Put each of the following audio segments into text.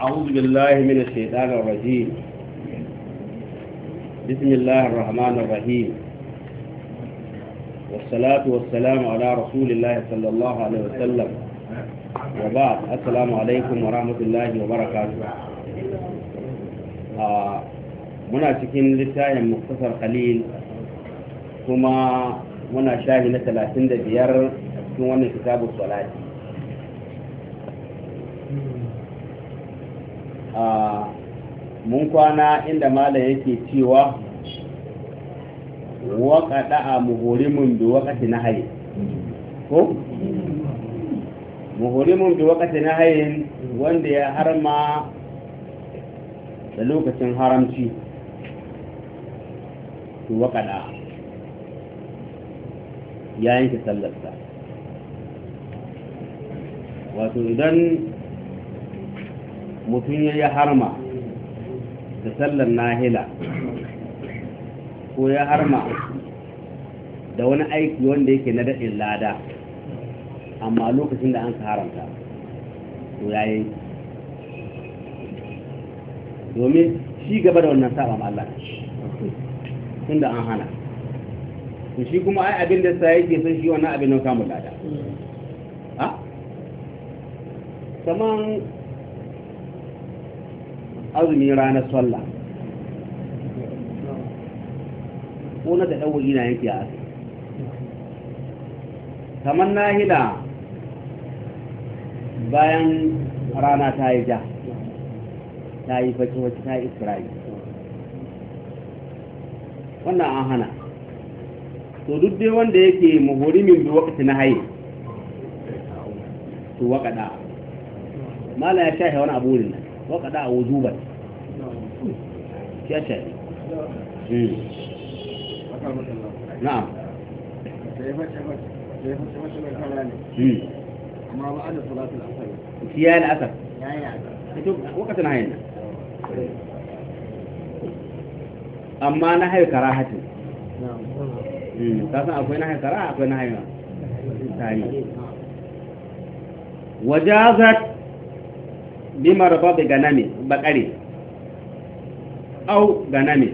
أعوذ بالله من الشيطان الرجيم. بسم الله الرحمن الرحيم، والصلاة والسلام على رسول الله صلى الله عليه وسلم، وبعد. السلام عليكم ورحمة الله وبركاته. muna cikin littafin muktasar khalil, kuma muna shahi na 35 cikin wannan kitabun salati. Mun kwana inda malam yake cewa waƙaɗa a muhurimin bi waƙati na haye, ko? Muhurimin bi waƙati na haye wanda ya harma da lokacin haramci, to waƙaɗa ya yanke sallarsa. Wato idan mutum ya yi harma da sallar nahila ko ya harma da wani aiki wanda yake na daɗin lada, amma lokacin da an ka haramta, to ya yi, domin shi gaba da wannan saba ma Allah tun da an hana, to shi kuma ai abin da sa yake son shi wannan abin nan samun lada. Kaman azumi ranar sallah ko na da ɗauwa'i na yanki a asiri, kamar nahila bayan rana ta yi ja, ta yi faci wacce ta yi isra'i, wannan an hana. To duk dai wanda yake muhurimin bi wakati na haye, to waƙaɗa mala ya shahe wani abu ne, waƙaɗa a wujuban ya shahe. na'am. amma ba da salatul asr ya yi asar yayi ito wakati na haye nan, amma na haye karahatin. kasan akwai na haye karaha, akwai na haye tari. wajazat bimar babu ganame bakare au ganame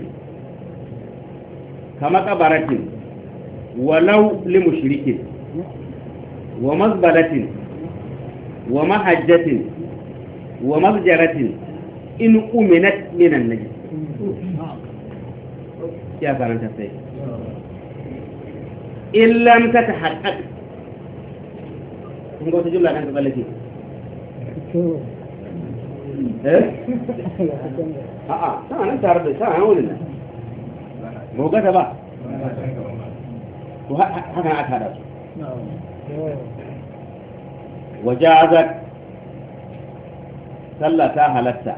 kama kabaratin walau limushrikin wa mazbalatin wa mahajjatin wa mazjaratin in uminat minan najis. ya karanta sai illam ta tahaqqaq. kun ga wata jumla kan tsallake a'a tana nan tare da tana wurin nan gogata ba, to haka aka hada su. wajazat sallah ta halatta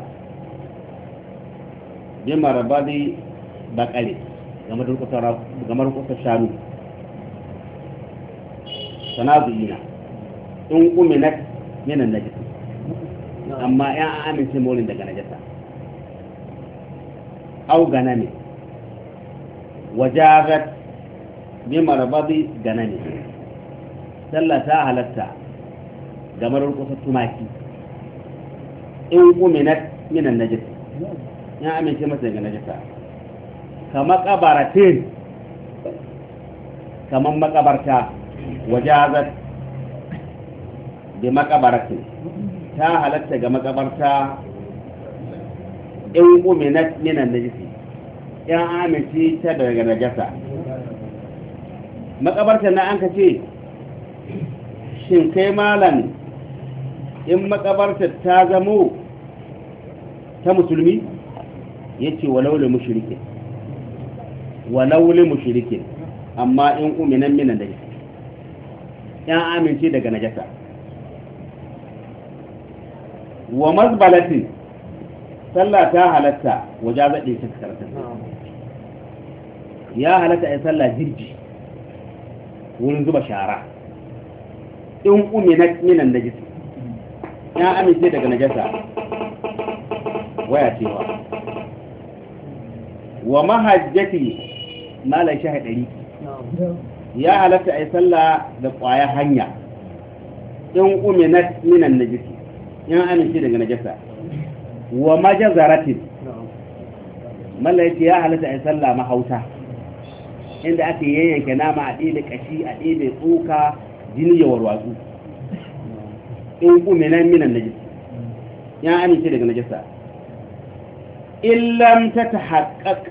bi marabadi bakare gamar kusa shanu sanazuina in uminat minan najis, amma ya amince molin daga najasa. au ganami wajazat bi marabadi ganami sallah ta halatta gamar kusa tumaki in uminat minan najis, ya amince masa daga najasa. kama kabaratin, kaman makabarta, wajazat bi makabaratin ta halatta ga makabarta in uminat minan najisi, ya amince ta daga najasa. makabarta na an ka ce shin kai malam, in makabarta ta zamo ta musulmi, yace walau li mushrikin, amma in uminan minan najisi, ya amince daga najasa. wa mazbalatin sallah ta halatta wajazaɗe ta karanta, ya halatta a sallah jirgi wurin zuba shara in uminat minan najisi, ya amince daga najasa. waya cewa wa mahajjati malan shahadari, ya halatta a sallah da ƙwaya hanya in uminat minan najisi, in amince daga najasa. wa majazaratin malla yace ya halatta ai sallah mahauta inda ake yayyanke nama a ɗebe kashi a ɗebe tsoka jini ya warwatsu in kuminan minan najis ya amince daga najasa illam ta tahaqqaq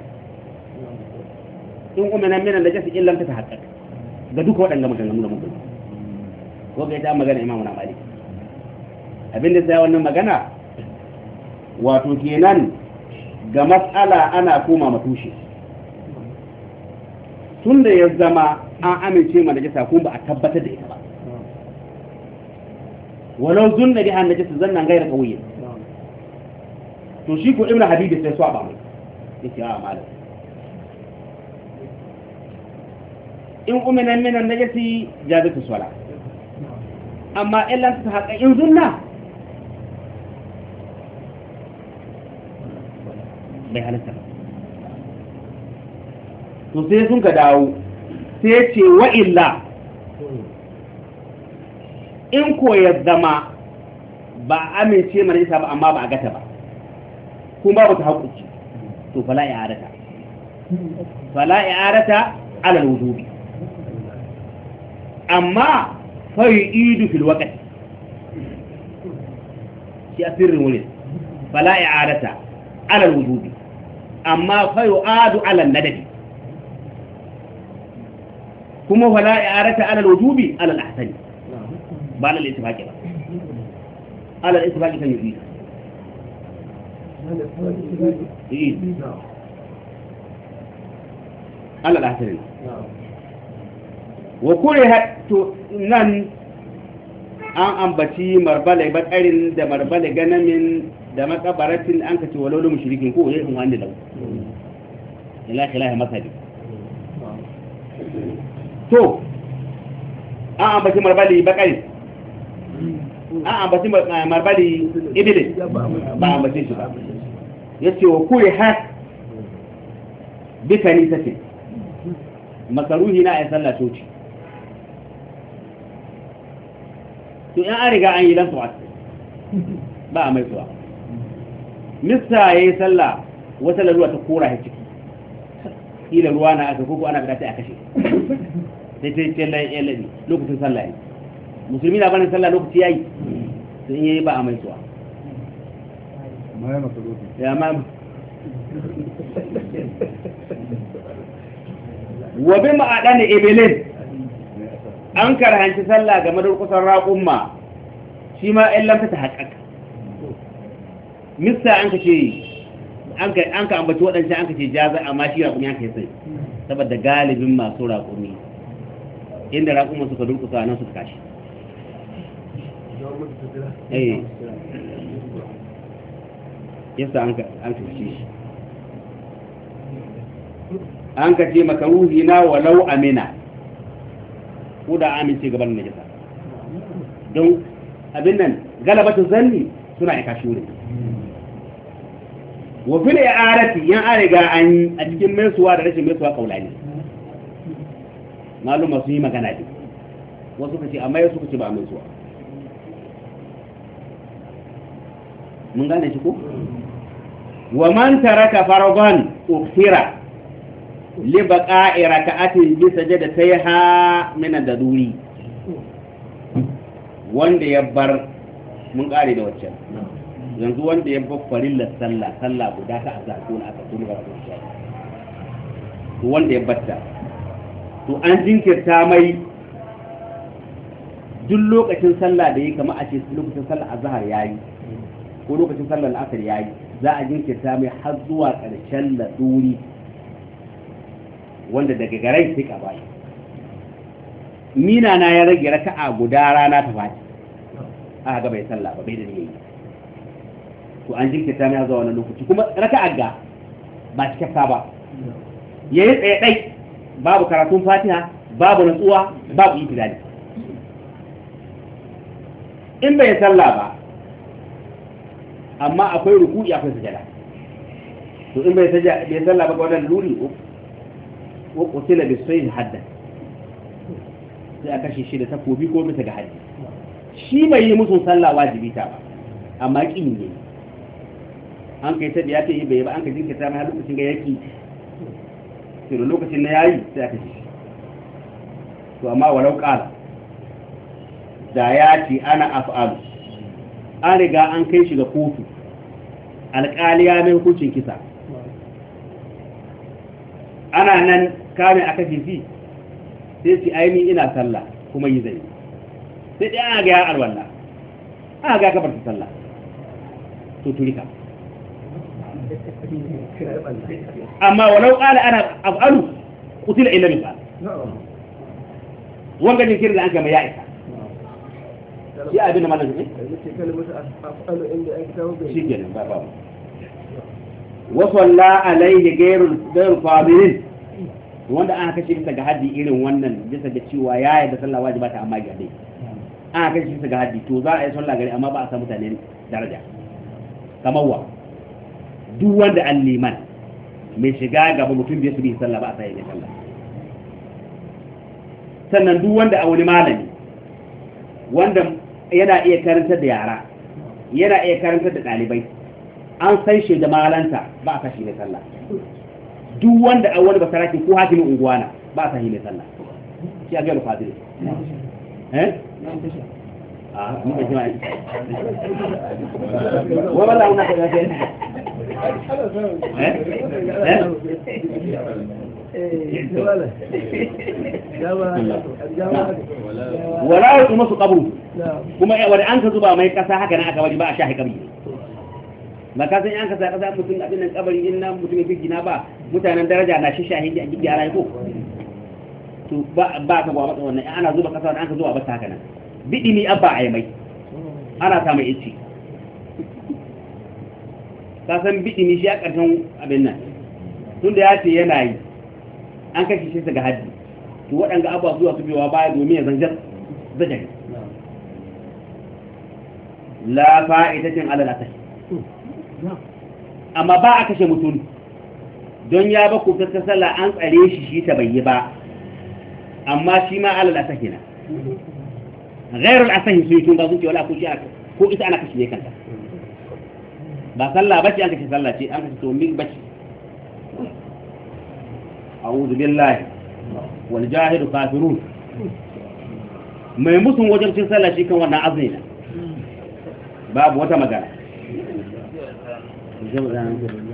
in kuminan minan najis illam ta tahaqqaq ga duka waɗanda maganganu da mutum ko ga ita magana imamu na malik abinda sai wannan magana wato kenan ga mas'ala ana koma matushe tunda ya zama an amince ma najasa kuma ba a tabbatar da ita ba walau zunna biha najasa zannan gaira qawiy to shi ko ibnu habibi sai swaba mai yace a malam in umina min an-najasi jazatu sala amma illa ta haƙa in zunna bai halatta ba to sai sun ka dawo sai ce wa illa in ko ya zama ba amince mana isa ba amma ba a gata ba kuma ba ta haƙuci to fala i'adata ala al-wujubi amma fa yu'idu fil waqti shi asirin wurin fala i'adata ala al-wujubi amma fa yu'adu ala an-nadabi kuma fala i'adata ala al-wujubi ala al-ahsani ba ala al-ittifaqi ba ala al-ittifaqi kan yu'idu ala al-ahsani wa kure to nan an ambaci marbale bakarin da marbale ganamin da makabaratin an kace walolu mushrikin ko yayin wanda lau ila khilahi masali to an ambaci marbale bakarin an ambaci marbale iblis ba ambace shi ba yace wa kure bikani tace makaruhi na ayi sallah toci to in an riga an yi lantuwa ba a mai tsuwa mista ya yi sallah wata laluwa ta kora ya ciki ila ruwa na aka koko ana bidata a kashe sai ta yi tsallan yalani lokacin sallah ya musulmi na banin sallah lokaci ya yi sun yi ba a mai tsuwa ya ma wabi ma'adani ibilin an karhanci sallah game da kusan raƙumma shi ma in lamta ta haƙaƙa mista an ka ce an ka ambaci waɗancan an ka ce jaza amma shi raƙumi an ka yi sai saboda galibin masu raƙumi inda raƙumma suka durkusa nan suka kashi yasa an ka ce an ka ce makaruhi na walau amina ko da amince gaban najasa don abin nan galabatu zanni suna aika shure wa fil i'arati yan an riga an a cikin maisuwa da rashin maisuwa kaulani maluma sun yi magana ne wasu kace amma yasu kace ba maisuwa mun gane shi ko wa man taraka faradan ukhira li baqa'i raka'atin bi sajdatayha min ad-duri wanda ya bar mun kare da waccan yanzu wanda ya bar farillar sallah guda ta azhar ko aka kuma ga waccan to wanda ya batta to an jinkirta mai duk lokacin sallah da yake kamar a ce lokacin sallah azhar yayi ko lokacin sallar asr yayi za a jinkirta mai har zuwa ƙarshen laduri wanda daga garai sai ka bai mina na ya rage raka'a guda rana ta fati aka ga bai sallah ba bai da yayi to an jinkirta mai zuwa wannan lokaci kuma raka'a ga ba cikakka ba yayi tsaye dai babu karatun fatiha babu nutsuwa babu itidali in bai sallah ba amma akwai ruku'i akwai sujada to in bai sallah ba ga wannan luri ko kutila bi sayyi hadda sai aka shi da takobi ko bisa ga haddi shi bai yi musu sallah wajibi ta ba amma kin ne an kai ta biya ta yi bai ba an ka jinkirta mai lokacin ga yaki to da lokacin na yayi sai aka ci to amma walau qala da ya ce ana af'alu an riga an kai shi ga kotu alƙali ya mai hukuncin kisa ana nan kame aka fifi sai ce aini ina sallah kuma yi zai sai dai ana ga ya alwala ana ga ka barta sallah to turika amma walau qala ana af'alu qutila illa misal wanga ne kiran da an gama ya isa shi abin da malam ne shi kenan ba wa salla alaihi ghayru fadilin wanda an kashe bisa ga haddi irin wannan bisa ga cewa ya yarda sallah wajiba ta amma ga dai an kashe bisa ga haddi to za a yi sallah gari amma ba a san mutane daraja kamar wa duk wanda an liman mai shiga gaba mutum bai su bi sallah ba a sai ne sallah sannan duk wanda a wani malami wanda yana iya karantar da yara yana iya karantar da ɗalibai an san shi da malanta ba a kashi ne sallah duk wanda a wani basaraki ko hakimin unguwana ba a sahi ne sallah shi a gairu fadili a mun ba jama'a wa ba za mu na ka gafe wala wasu masu kabru kuma wadda an ka zuba mai kasa haka nan aka bari ba a shahi kabri ba ka san an ka sa kasa mutum abin nan kabari in nan mutum ya gina ba mutanen daraja na shi shahi da gidi a ko to ba ka ba mata wannan ana zuba kasa da an ka zuba ba ta haka nan bidi ni abba ai mai ana samun ici ka san bidi ni shi a karshen abin nan tunda ya ce yana yi an kashe shi ga haddi to waɗanga abuwa zuwa su biyowa baya domin ya zanjar zajari la fa'idacin alalata amma ba a kashe mutum don ya ba ku ta sallah an tsare shi shi ta bayyi ba amma shi ma alalata kenan ghairul asahi su yi tun ba sun ce wala ko shi ko ita ana kashe ne kanta ba sallah bace an kashe sallah ce an kashe to min bace أعوذ بالله والجاهد كافرون mai musun wajen cin sallah shi kan wannan azumi babu wata magana